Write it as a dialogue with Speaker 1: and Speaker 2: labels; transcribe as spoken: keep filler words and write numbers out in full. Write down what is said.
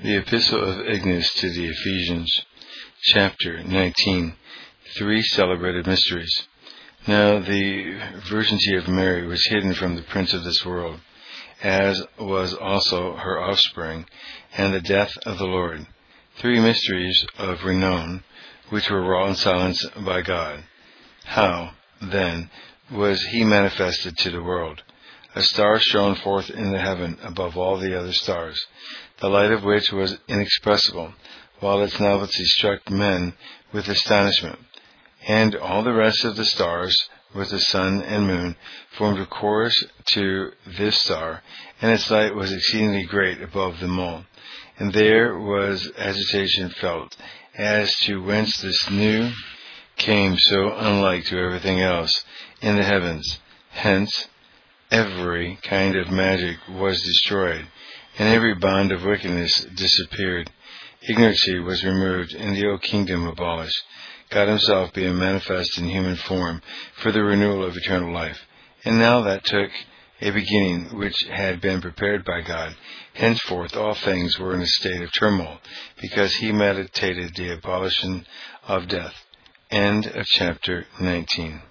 Speaker 1: The Epistle of Ignace to the Ephesians, chapter nineteen, Three Celebrated Mysteries. Now the virginity of Mary was hidden from the prince of this world, as was also her offspring, and the death of the Lord. Three mysteries of renown, which were wrought in silence by God. How, then, was he manifested to the world? A star shone forth in the heaven above all the other stars, the light of which was inexpressible, while its novelty struck men with astonishment. And all the rest of the stars, with the sun and moon, formed a chorus to this star, and its light was exceedingly great above them all. And there was agitation felt as to whence this new came so unlike to everything else in the heavens. Hence, every kind of magic was destroyed, and every bond of wickedness disappeared. Ignorancy was removed, and the old kingdom abolished, God himself being manifest in human form for the renewal of eternal life. And now that took a beginning which had been prepared by God. Henceforth all things were in a state of turmoil, because he meditated the abolition of death. End of chapter nineteen.